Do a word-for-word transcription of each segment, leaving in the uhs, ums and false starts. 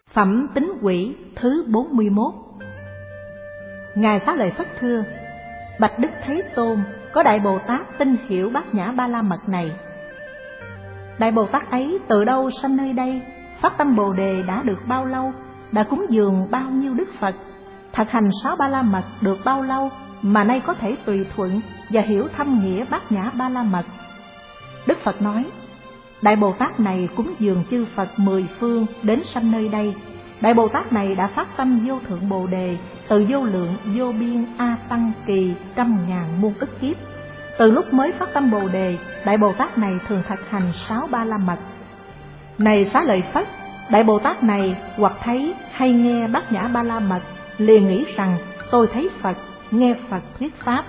Phẩm Tính Quỷ thứ bốn mươi mốt. Ngài Xá Lợi Phất thưa: Bạch Đức Thế Tôn, có Đại Bồ Tát tin hiểu Bát Nhã Ba La Mật này. Đại Bồ Tát ấy từ đâu sanh nơi đây, phát tâm Bồ Đề đã được bao lâu, đã cúng dường bao nhiêu Đức Phật, thực hành sáu Ba La Mật được bao lâu, mà nay có thể tùy thuận và hiểu thâm nghĩa Bát Nhã Ba La Mật. Đức Phật nói: Đại Bồ Tát này cúng dường chư Phật mười phương đến sanh nơi đây. Đại Bồ Tát này đã phát tâm vô thượng Bồ Đề từ vô lượng vô biên a tăng kỳ trăm ngàn muôn ức kiếp. Từ lúc mới phát tâm Bồ Đề, Đại Bồ Tát này thường thực hành sáu Ba La Mật. Này Xá Lợi Phất, Đại Bồ Tát này hoặc thấy hay nghe Bát Nhã Ba La Mật, liền nghĩ rằng tôi thấy Phật, nghe Phật thuyết pháp.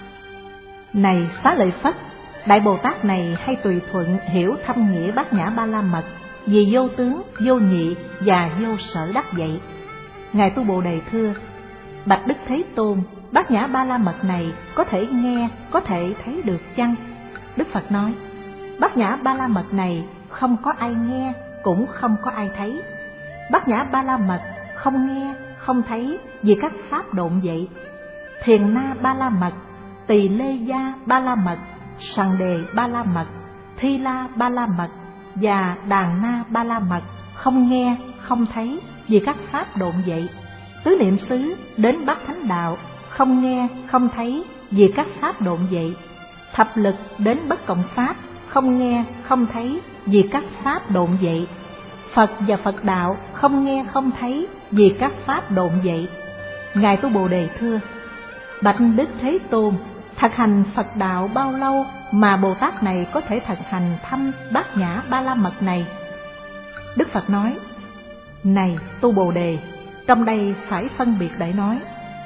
Này Xá Lợi Phất, Đại Bồ Tát này hay tùy thuận hiểu thâm nghĩa Bát Nhã Ba La Mật, vì vô tướng, vô nhị và vô sở đắc vậy. Ngài Tu Bồ Đề thưa: Bạch Đức Thế Tôn, Bát Nhã Ba La Mật này có thể nghe, có thể thấy được chăng? Đức Phật nói: Bát Nhã Ba La Mật này không có ai nghe, cũng không có ai thấy. Bát Nhã Ba La Mật không nghe, không thấy vì các pháp độn vậy. Thiền Na Ba La Mật, Tỳ Lê Gia Ba La Mật, Sằng Đề Ba La Mật, Thi La Ba La Mật và Đàn Na Ba La Mật không nghe, không thấy vì các pháp độn vậy. Tứ Niệm xứ đến Bát Thánh Đạo không nghe, không thấy vì các pháp độn vậy. Thập lực đến Bất Cộng Pháp không nghe, không thấy vì các pháp độn vậy. Phật và Phật Đạo không nghe, không thấy vì các pháp độn vậy. Ngài Tu Bồ Đề thưa: Bạch Đức Thế Tôn, thực hành Phật Đạo bao lâu mà Bồ Tát này có thể thực hành thâm Bát Nhã Ba La Mật này? Đức Phật nói: Này Tu Bồ Đề, trong đây phải phân biệt để nói.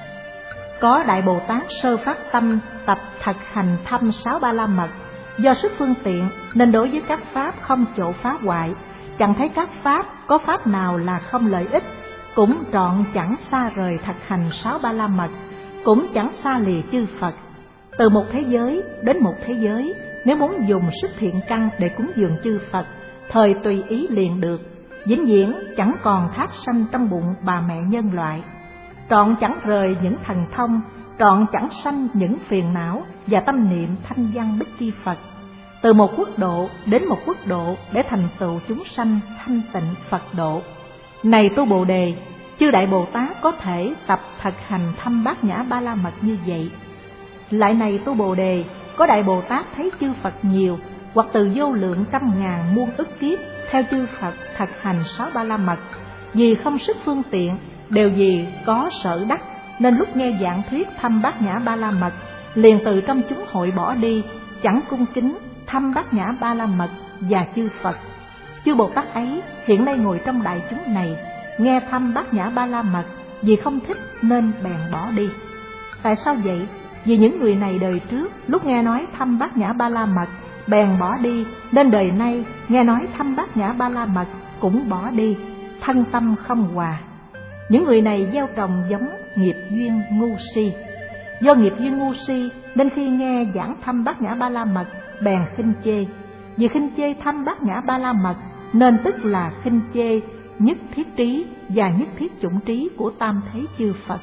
Có Đại Bồ Tát sơ phát tâm tập thực hành thâm sáu Ba La Mật, do sức phương tiện nên đối với các pháp không chỗ phá hoại, chẳng thấy các pháp có pháp nào là không lợi ích, cũng trọn chẳng xa rời thực hành sáu Ba La Mật, cũng chẳng xa lìa chư Phật. Từ một thế giới đến một thế giới, nếu muốn dùng sức thiện căn để cúng dường chư Phật, thời tùy ý liền được, vĩnh viễn chẳng còn thác sanh trong bụng bà mẹ nhân loại, trọn chẳng rời những thần thông, trọn chẳng sanh những phiền não và tâm niệm thanh văn Bích Chi Phật. Từ một quốc độ đến một quốc độ để thành tựu chúng sanh thanh tịnh Phật độ. Này Tu Bồ Đề, chư Đại Bồ Tát có thể tập thực hành thâm Bát Nhã Ba La Mật như vậy. Lại này Tu Bồ Đề, có Đại Bồ Tát thấy chư Phật nhiều, hoặc từ vô lượng trăm ngàn muôn ức kiếp theo chư Phật thực hành sáu Ba La Mật, vì không sức phương tiện, đều vì có sở đắc, nên lúc nghe giảng thuyết thâm Bát Nhã Ba La Mật, liền từ trong chúng hội bỏ đi, chẳng cung kính thâm Bát Nhã Ba La Mật và chư Phật. Chư Bồ Tát ấy hiện nay ngồi trong đại chúng này, nghe thâm Bát Nhã Ba La Mật, vì không thích nên bèn bỏ đi. Tại sao vậy? Vì những người này đời trước lúc nghe nói thâm Bát Nhã Ba La Mật bèn bỏ đi, nên đời nay nghe nói thâm Bát Nhã Ba La Mật cũng bỏ đi, thân tâm không hòa. Những người này gieo trồng giống nghiệp duyên ngu si. Do nghiệp duyên ngu si nên khi nghe giảng thâm Bát Nhã Ba La Mật bèn khinh chê. Vì khinh chê thâm Bát Nhã Ba La Mật nên tức là khinh chê nhất thiết trí và nhất thiết chủng trí của tam thế chư Phật.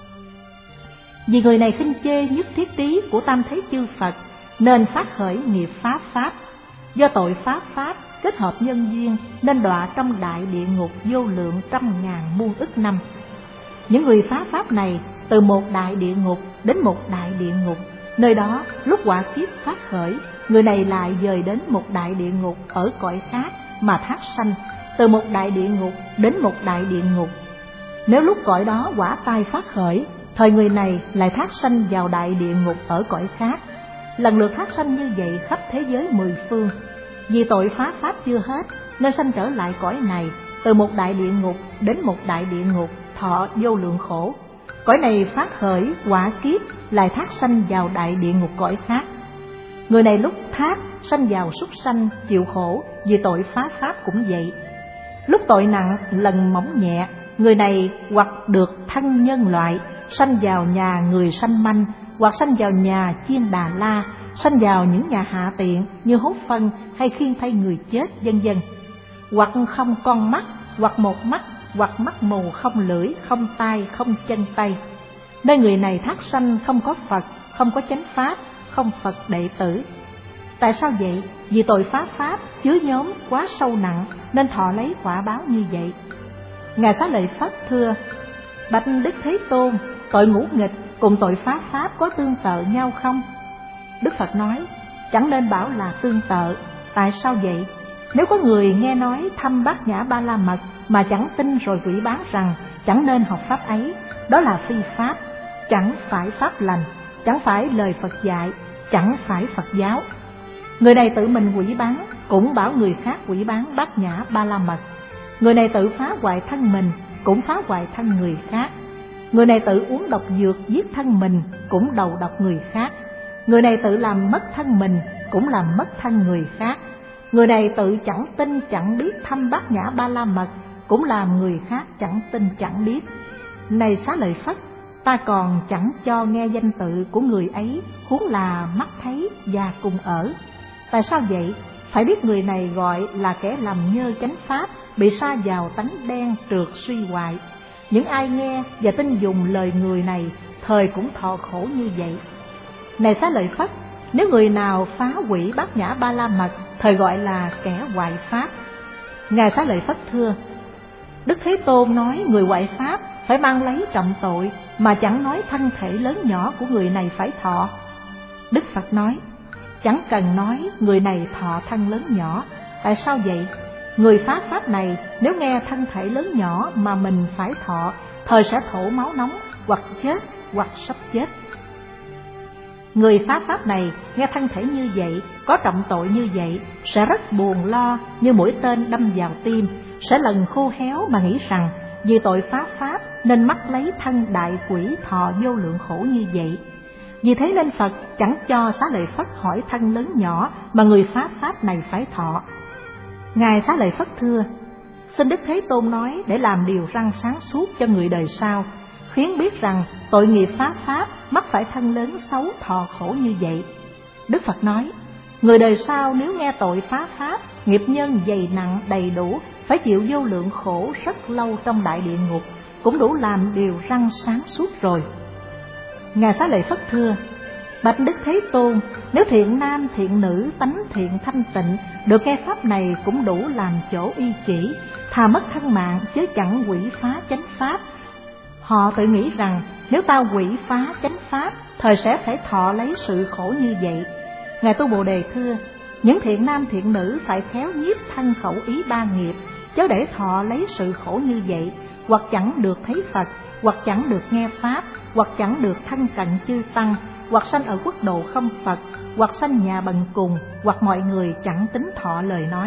Vì người này khinh chê nhất thiết trí của tam thế chư Phật nên phát khởi nghiệp phá pháp. Do tội phá pháp kết hợp nhân duyên nên đọa trong đại địa ngục vô lượng trăm ngàn muôn ức năm. Những người phá pháp này từ một đại địa ngục đến một đại địa ngục, nơi đó lúc quả kiếp phát khởi, người này lại dời đến một đại địa ngục ở cõi khác mà thác sanh, từ một đại địa ngục đến một đại địa ngục. Nếu lúc cõi đó quả tai phát khởi, thời người này lại thác sanh vào đại địa ngục ở cõi khác, lần lượt thác sanh như vậy khắp thế giới mười phương. Vì tội phá pháp chưa hết nên sanh trở lại cõi này, từ một đại địa ngục đến một đại địa ngục, thọ vô lượng khổ. Cõi này phát khởi quả kiếp lại thác sanh vào đại địa ngục cõi khác. Người này lúc thác sanh vào súc sanh chịu khổ, vì tội phá pháp cũng vậy. Lúc tội nặng lần móng nhẹ, người này hoặc được thân nhân loại, sanh vào nhà người sanh manh, hoặc sanh vào nhà chiên Đà La, sanh vào những nhà hạ tiện như hốt phân hay khiêng thay người chết, vân vân. Hoặc không con mắt, hoặc một mắt, hoặc mắt mù không lưỡi, không tai, không chân tay. Nơi người này thác sanh không có Phật, không có chánh pháp, không Phật đệ tử. Tại sao vậy? Vì tội phá pháp chứa nhóm quá sâu nặng nên thọ lấy quả báo như vậy. Ngài Xá Lợi Phất thưa: Bạch Đức Thế Tôn, tội ngũ nghịch cùng tội phá pháp có tương tự nhau không? Đức Phật nói: chẳng nên bảo là tương tự. Tại sao vậy? Nếu có người nghe nói thăm Bát Nhã Ba La Mật mà chẳng tin rồi quỷ bán rằng chẳng nên học pháp ấy, đó là phi pháp, chẳng phải pháp lành, chẳng phải lời Phật dạy, chẳng phải Phật giáo. Người này tự mình quỷ bán, cũng bảo người khác quỷ bán Bát Nhã Ba La Mật. Người này tự phá hoại thân mình, cũng phá hoại thân người khác. Người này tự uống độc dược giết thân mình, cũng đầu độc người khác. Người này tự làm mất thân mình, cũng làm mất thân người khác. Người này tự chẳng tin chẳng biết thăm Bát Nhã Ba La Mật, cũng làm người khác chẳng tin chẳng biết. Này Xá Lợi Phất, ta còn chẳng cho nghe danh tự của người ấy, huống là mắt thấy và cùng ở. Tại sao vậy? Phải biết người này gọi là kẻ làm nhơ chánh pháp, bị sa vào tánh đen trượt suy hoại. Những ai nghe và tin dùng lời người này, thời cũng thọ khổ như vậy. Này Xá Lợi Phất, nếu người nào phá hủy Bát Nhã Ba La Mật, thời gọi là kẻ hoại pháp. Ngài Xá Lợi Phất thưa: Đức Thế Tôn nói người hoại pháp phải mang lấy trọng tội, mà chẳng nói thân thể lớn nhỏ của người này phải thọ. Đức Phật nói: chẳng cần nói người này thọ thân lớn nhỏ. Tại sao vậy? Người phá pháp này nếu nghe thân thể lớn nhỏ mà mình phải thọ, thời sẽ thổ máu nóng, hoặc chết, hoặc sắp chết. Người phá pháp này nghe thân thể như vậy, có trọng tội như vậy, sẽ rất buồn lo như mũi tên đâm vào tim, sẽ lần khô héo mà nghĩ rằng vì tội phá pháp nên mắc lấy thân đại quỷ thọ vô lượng khổ như vậy. Vì thế nên Phật chẳng cho Xá Lợi Phất hỏi thân lớn nhỏ mà người phá pháp này phải thọ. Ngài Xá Lợi Phất thưa: xin Đức Thế Tôn nói để làm điều răn sáng suốt cho người đời sau, khuyến biết rằng tội nghiệp phá pháp mắc phải thân lớn xấu thọ khổ như vậy. Đức Phật nói: người đời sau nếu nghe tội phá pháp, nghiệp nhân dày nặng đầy đủ, phải chịu vô lượng khổ rất lâu trong đại địa ngục, cũng đủ làm điều răn sáng suốt rồi. Ngài Xá Lợi Phất thưa: bạch Đức Thế Tôn, nếu thiện nam thiện nữ tánh thiện thanh tịnh được nghe pháp này cũng đủ làm chỗ y chỉ, thà mất thân mạng chứ chẳng quỷ phá chánh pháp. Họ tự nghĩ rằng nếu ta quỷ phá chánh pháp, thời sẽ phải thọ lấy sự khổ như vậy. Ngài Tu Bồ Đề thưa: những thiện nam thiện nữ phải khéo nhiếp thân khẩu ý ba nghiệp, chớ để thọ lấy sự khổ như vậy, hoặc chẳng được thấy Phật, hoặc chẳng được nghe pháp, hoặc chẳng được thân cận chư tăng, hoặc sanh ở quốc độ không Phật, hoặc sanh nhà bần cùng, hoặc mọi người chẳng tính thọ lời nói.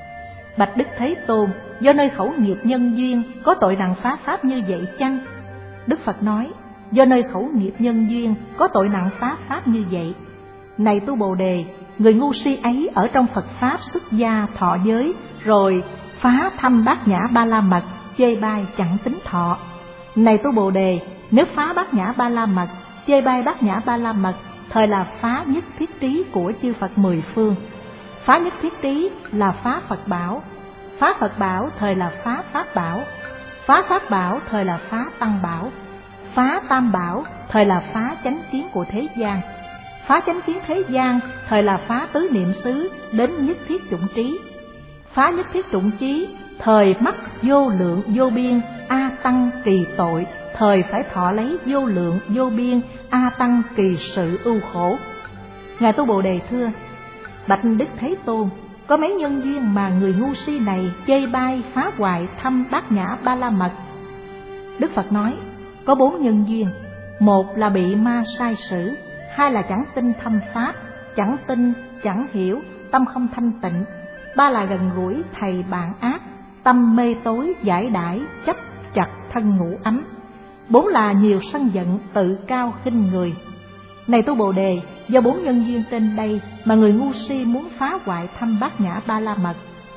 Bạch Đức Thế Tôn, do nơi khẩu nghiệp nhân duyên có tội nặng phá pháp như vậy chăng? Đức Phật nói: do nơi khẩu nghiệp nhân duyên có tội nặng phá pháp như vậy. Này Tu Bồ Đề, người ngu si ấy ở trong Phật pháp xuất gia thọ giới, rồi phá thăm Bát Nhã Ba La Mật, chê bai chẳng tính thọ. Này Tu Bồ Đề, nếu phá Bát Nhã Ba La Mật, chê bai Bát Nhã Ba La Mật, thời là phá nhất thiết trí của chư Phật mười phương. Phá nhất thiết trí là phá Phật bảo, phá Phật bảo thời là phá Pháp bảo, phá Pháp bảo thời là phá Tăng bảo, phá Tam bảo thời là phá chánh kiến của thế gian, phá chánh kiến thế gian thời là phá tứ niệm xứ đến nhất thiết chủng trí, phá nhất thiết chủng trí thời mắc vô lượng vô biên a tăng kỳ tội, thời phải thọ lấy vô lượng vô biên a tăng kỳ sự ưu khổ. Ngài Tu Bồ Đề thưa: bạch Đức Thế Tôn, có mấy nhân duyên mà người ngu si này chê bai phá hoại thăm Bát Nhã Ba La Mật? Đức Phật nói: có bốn nhân duyên. Một là bị ma sai sử, hai là chẳng tin thâm pháp, chẳng tin chẳng hiểu, tâm không thanh tịnh, ba là gần gũi thầy bạn ác, tâm mê tối giải đãi, chấp chặt thân ngũ ấm, bốn là nhiều sân giận, tự cao khinh người. Này Tu Bồ Đề, do bốn nhân duyên trên đây mà người ngu si muốn phá hoại thăm Bát Nhã Ba La Mật.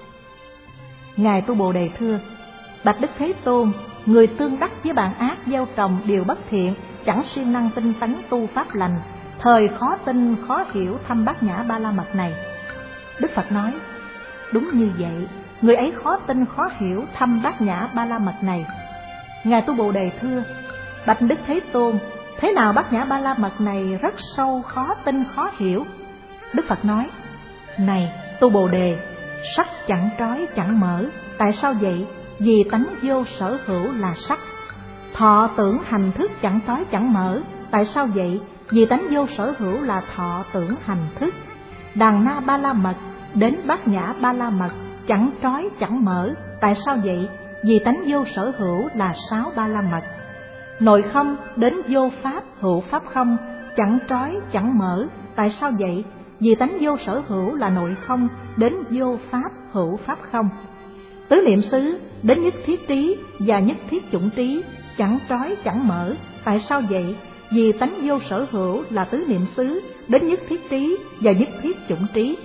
Ngài Tu Bồ Đề thưa: bạch Đức Thế Tôn, người tương đắc với bạn ác gieo trồng điều bất thiện, chẳng siêng năng tinh tấn tu pháp lành, thời khó tin khó hiểu thăm Bát Nhã Ba La Mật này. Đức Phật nói: đúng như vậy, người ấy khó tin khó hiểu thăm Bát Nhã Ba La Mật này. Ngài Tu Bồ Đề thưa: Bạch Đức Thế Tôn, thế nào Bát Nhã Ba La Mật này rất sâu, khó tin khó hiểu? Đức Phật nói: Này Tu Bồ Đề, sắc chẳng trói chẳng mở, tại sao vậy? Vì tánh vô sở hữu là sắc. Thọ tưởng hành thức chẳng trói chẳng mở, tại sao vậy? Vì tánh vô sở hữu là thọ tưởng hành thức. Đàn na Ba La Mật đến Bát Nhã Ba La Mật chẳng trói chẳng mở, tại sao vậy? Vì tánh vô sở hữu là sáu Ba La Mật. Nội không đến vô pháp hữu pháp không, chẳng trói chẳng mở, tại sao vậy? Vì tánh vô sở hữu là nội không đến vô pháp hữu pháp không. Tứ niệm xứ đến nhất thiết trí và nhất thiết chủng trí, chẳng trói chẳng mở, tại sao vậy? Vì tánh vô sở hữu là tứ niệm xứ đến nhất thiết trí và nhất thiết chủng trí.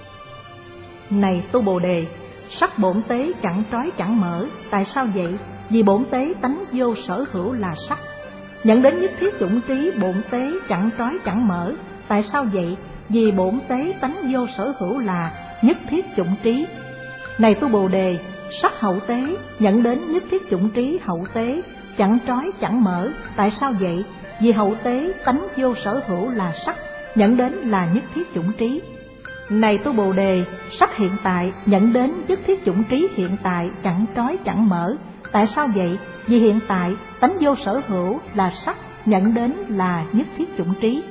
Này Tu Bồ Đề, sắc bổn tế chẳng trói chẳng mở, tại sao vậy? Vì bổn tế tánh vô sở hữu là sắc. Nhận đến nhất thiết chủng trí, bổn tế chẳng trói chẳng mở, tại sao vậy? Vì bổn tế tánh vô sở hữu là nhất thiết chủng trí. Này Tu Bồ Đề, sắc hậu tế nhận đến nhất thiết chủng trí hậu tế chẳng trói chẳng mở, tại sao vậy? Vì hậu tế tánh vô sở hữu là sắc, nhận đến là nhất thiết chủng trí. Này Tu Bồ Đề, sắc hiện tại nhận đến nhất thiết chủng trí hiện tại chẳng trói chẳng mở, tại sao vậy? Vì hiện tại tánh vô sở hữu là sắc, nhận đến là nhất thiết chủng trí.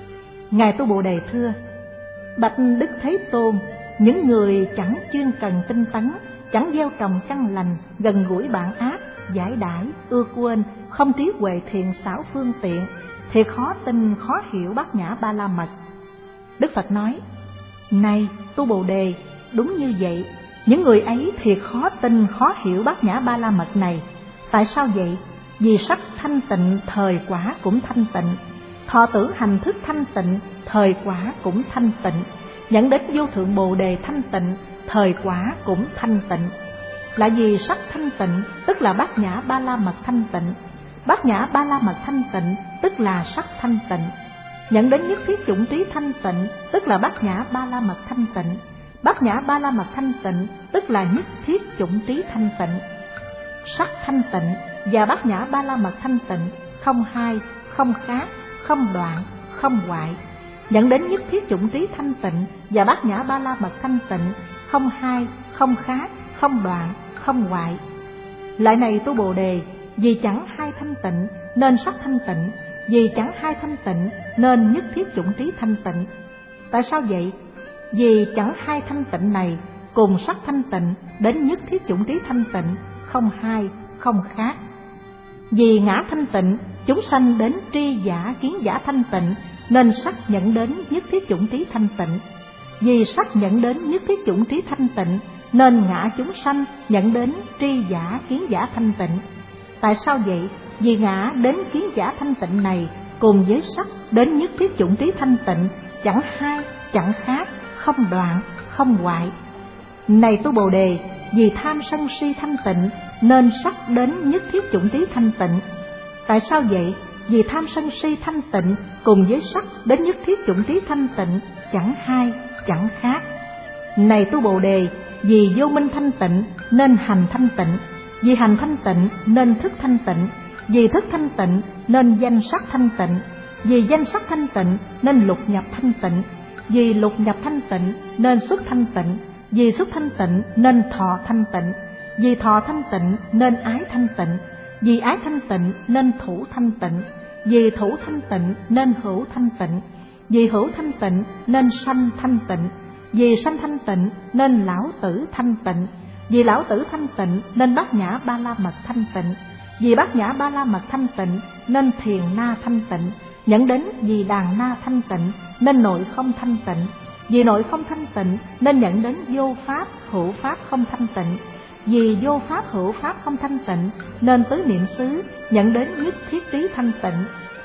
Ngài Tu Bồ Đề thưa: Bạch Đức Thế Tôn, những người chẳng chuyên cần tinh tấn, chẳng gieo trồng căn lành, gần gũi bạn ác, giải đãi, ưa quên, không trí huệ thiện xảo phương tiện, thì khó tin khó hiểu Bát Nhã Ba La Mật. Đức Phật nói: Này Tu Bồ Đề, đúng như vậy, những người ấy thiệt khó tin khó hiểu Bát Nhã Ba La Mật này. Tại sao vậy? Vì sắc thanh tịnh thời quả cũng thanh tịnh, thọ tưởng hành thức thanh tịnh thời quả cũng thanh tịnh, nhận đến vô thượng Bồ Đề thanh tịnh thời quả cũng thanh tịnh. Là vì sắc thanh tịnh tức là Bát Nhã Ba La Mật thanh tịnh, Bát Nhã Ba La Mật thanh tịnh tức là sắc thanh tịnh. Nhận đến nhất thiết chủng trí thanh tịnh tức là Bát Nhã Ba La Mật thanh tịnh, Bát Nhã Ba La Mật thanh tịnh tức là nhất thiết chủng trí thanh tịnh. Sắc thanh tịnh và Bát Nhã Ba La Mật thanh tịnh không hai, không khác, không đoạn, không hoại. Nhận đến nhất thiết chủng trí thanh tịnh và Bát Nhã Ba La Mật thanh tịnh không hai, không khác, không đoạn, không hoại. Lại này Tu Bồ Đề, vì chẳng hai thanh tịnh nên sắc thanh tịnh, vì chẳng hai thanh tịnh nên nhất thiết chủng trí thanh tịnh. Tại sao vậy? Vì chẳng hai thanh tịnh này cùng sắc thanh tịnh đến nhất thiết chủng trí thanh tịnh, không hai, không khác. Vì ngã thanh tịnh, chúng sanh đến tri giả kiến giả thanh tịnh nên sắc nhận đến nhất thiết chủng trí thanh tịnh. Vì sắc nhận đến nhất thiết chủng trí thanh tịnh nên ngã chúng sanh nhận đến tri giả kiến giả thanh tịnh. Tại sao vậy? Vì ngã đến kiến giả thanh tịnh này cùng với sắc đến nhất thiết chủng trí thanh tịnh, chẳng hai, chẳng khác, không đoạn, không hoại. Này Tu Bồ Đề, vì tham sân si thanh tịnh nên sắc đến nhất thiết chủng trí thanh tịnh. Tại sao vậy? Vì tham sân si thanh tịnh cùng với sắc đến nhất thiết chủng trí thanh tịnh, chẳng hai, chẳng khác. Này Tu Bồ Đề, vì vô minh thanh tịnh nên hành thanh tịnh, vì hành thanh tịnh nên thức thanh tịnh, vì thức thanh tịnh nên danh sắc thanh tịnh, vì danh sắc thanh tịnh nên lục nhập thanh tịnh, vì lục nhập thanh tịnh nên xuất thanh tịnh, vì xuất thanh tịnh nên thọ thanh tịnh, vì thọ thanh tịnh nên ái thanh tịnh, vì ái thanh tịnh nên thủ thanh tịnh, vì thủ thanh tịnh nên hữu thanh tịnh, vì hữu thanh tịnh nên sanh thanh tịnh, vì sanh thanh tịnh nên lão tử thanh tịnh, vì lão tử thanh tịnh nên Bát Nhã Ba La Mật thanh tịnh, vì Bát Nhã Ba La Mật thanh tịnh nên thiền na thanh tịnh, nhận đến vì đàn na thanh tịnh nên nội không thanh tịnh, vì nội không thanh tịnh nên nhận đến vô pháp hữu pháp không thanh tịnh, vì vô pháp hữu pháp không thanh tịnh nên tứ niệm xứ nhận đến nhất thiết trí thanh tịnh,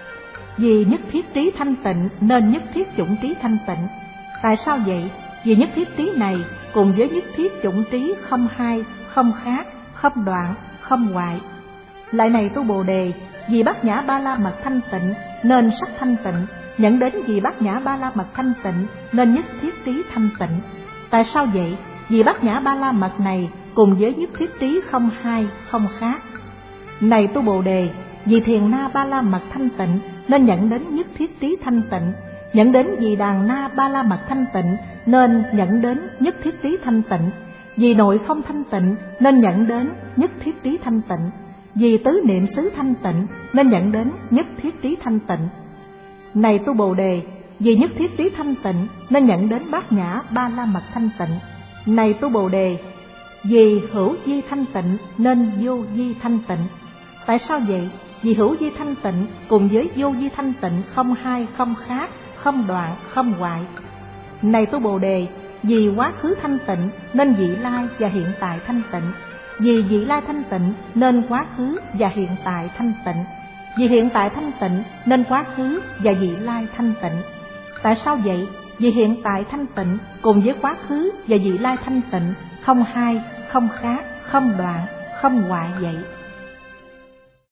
vì nhất thiết trí thanh tịnh nên nhất thiết chủng trí thanh tịnh. Tại sao vậy? Vì nhất thiết trí này cùng với nhất thiết chủng trí không hai, không khác, không đoạn, không hoại. Lại này Tu Bồ Đề, vì Bát Nhã Ba La Mật thanh tịnh nên sắc thanh tịnh, nhận đến vì Bát Nhã Ba La Mật thanh tịnh nên nhất thiết trí thanh tịnh. Tại sao vậy? vì bát nhã ba la mật này cùng với nhất thiết trí không hai không khác. Này tu Bồ Đề, vì thiền na ba la mật thanh tịnh nên nhận đến nhất thiết trí thanh tịnh, nhận đến vì đàn na ba la mật thanh tịnh nên nhận đến nhất thiết trí thanh tịnh, vì nội không thanh tịnh nên nhận đến nhất thiết trí thanh tịnh, vì tứ niệm xứ thanh tịnh nên nhận đến nhất thiết trí thanh tịnh. Này tu Bồ Đề, vì nhất thiết trí thanh tịnh nên nhận đến bát nhã ba la mật thanh tịnh. Này tu Bồ Đề, vì hữu vi thanh tịnh nên vô vi thanh tịnh. Tại sao vậy? Vì hữu vi thanh tịnh cùng với vô vi thanh tịnh không hai không khác, không đoạn không hoại. Này tu Bồ Đề, vì quá khứ thanh tịnh nên vị lai và hiện tại thanh tịnh, vì vị lai thanh tịnh nên quá khứ và hiện tại thanh tịnh, vì hiện tại thanh tịnh nên quá khứ và vị lai thanh tịnh. Tại sao vậy? Vì hiện tại thanh tịnh cùng với quá khứ và vị lai thanh tịnh không hai không khác, không đoạn không hoại vậy.